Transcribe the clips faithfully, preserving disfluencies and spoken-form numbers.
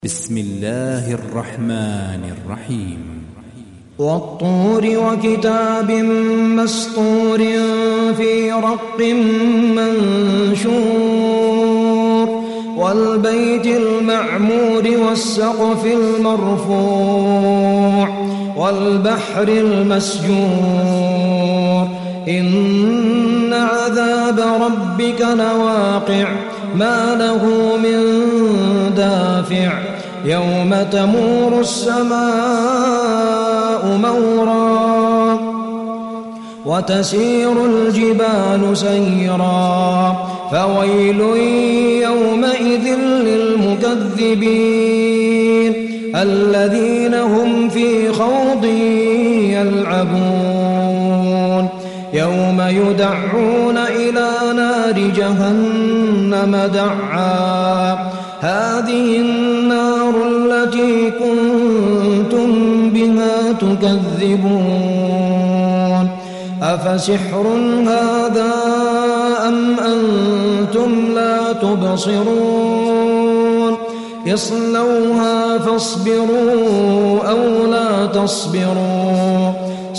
بسم الله الرحمن الرحيم. والطور وكتاب مسطور في رق منشور والبيت المعمور والسقف المرفوع والبحر المسجور إن عذاب ربك لواقع ما له من دافع يوم تمور السماء مورا وتسير الجبال سيرا فويل يومئذ للمكذبين الذين هم في خوض يلعبون يوم يدعون إلى نار جهنم دعا هذه النار التي كنتم بها تكذبون أفسحر هذا أم أنتم لا تبصرون اصلوها فاصبروا أو لا تصبروا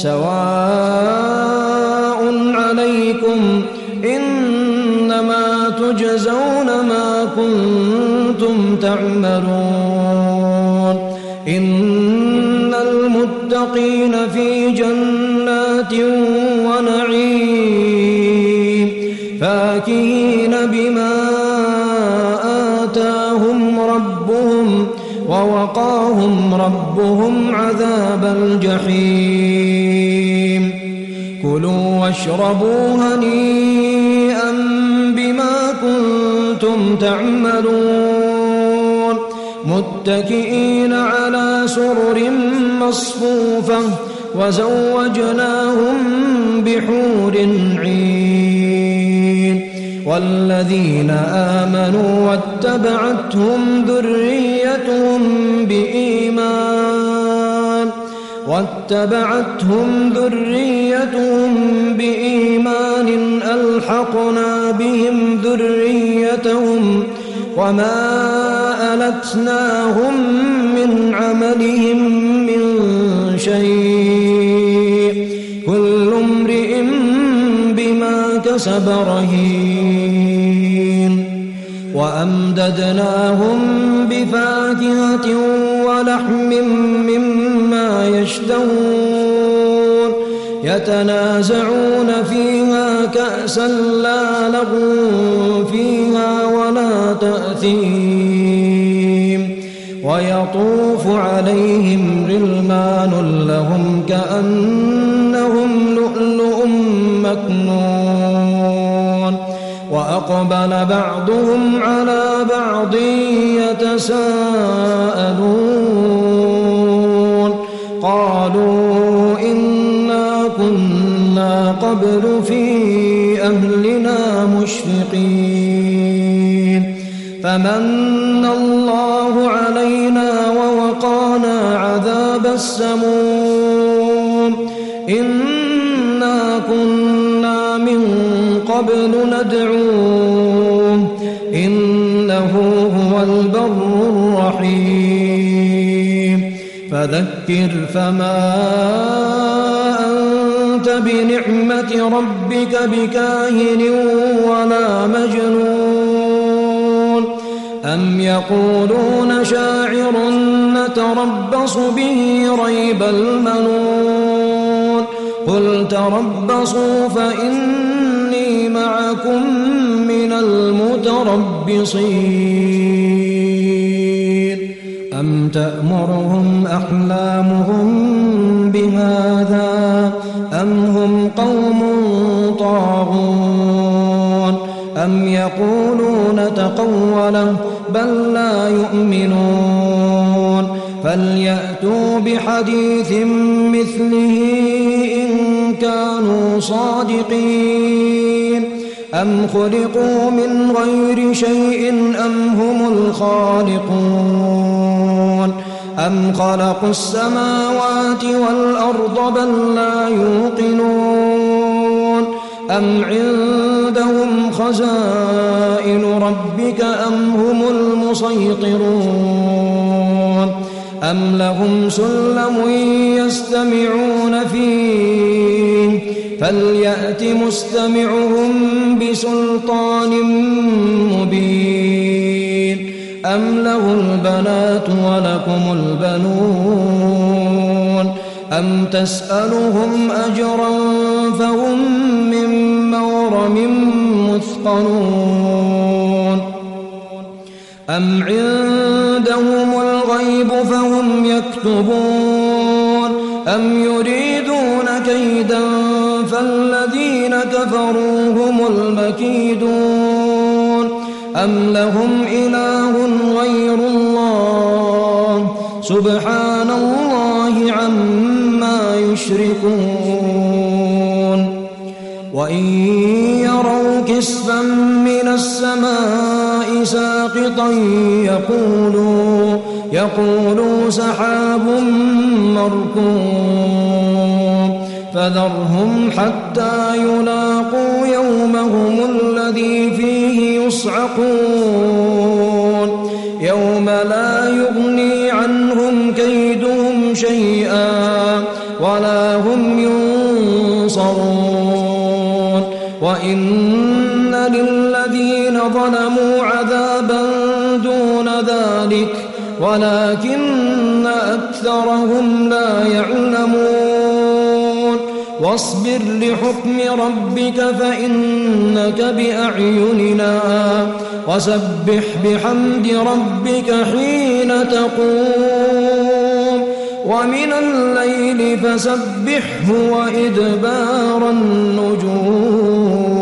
سواء عليكم إنما تجزون ما كنتم تعملون إن المتقين في جنات ونعيم فاكهين بما آتاهم ربهم ووقاهم ربهم عذاب الجحيم كلوا واشربوا هنيئا بما كنتم تعملون متكئين على سرر مصفوفة وزوجناهم بحور عين والذين آمنوا واتبعتهم ذريتهم بإيمان واتبعتهم ذريتهم بإيمان ألحقنا بهم ذريتهم وما ألتناهم من عملهم من شيء كل امرئ بما كسب رهين وأمددناهم بفاكهة ولحم مما يشتهون يتنازعون فيها كأسا لا لغو فيها ولا تأثيم ويطوف عليهم غلمان لهم كأنهم لؤلؤ مكنون وأقبل بعضهم على بعض يتساءلون قالوا إنا كنا قبل في أهلنا مشفقين فمن الله علينا ووقانا عذاب السموم إنا كنا من قبل ندعوه إنه هو البر الرحيم فذكر فما أنت بنعمة ربك بكاهن ولا مجنون أم يقولون شاعر نتربص به ريب المنون قل تربصوا فإني معكم من المتربصين أم تأمرهم أحلامهم بهذا أم هم قوم طاغون أم يقولون تقوله بل لا يؤمنون فليأتوا بحديث مثله إن كانوا صادقين أم خلقوا من غير شيء أم هم الخالقون أم خلقوا السماوات والأرض بل لا يوقنون أم عندهم خزائن ربك أم هم المسيطرون أم لهم سلم يستمعون فيه فليأت مستمعهم بسلطان مبين أم له البنات ولكم البنون أم تسألهم أجرا فهم من مغرم مثقلون أم عندهم الغيب فهم يكتبون أم يريدون كيدا فالذين كفروا هم المكيدون أم لهم إله غير الله سبحان الله عما يشركون وإن يروا كسفا من السماء ساقطا يقولوا, يقولوا سحاب مركوم فذرهم حتى يلاقوا يومهم الذي فيه يصعقون يوم لا يغني عنهم كيدهم شيئا ولا هم ينصرون وإن للذين ظلموا عذابا دون ذلك ولكن أكثرهم لا يعلمون واصبر لحكم ربك فإنك بأعيننا وسبح بحمد ربك حين تقوم ومن الليل فسبحه وإدبار النجوم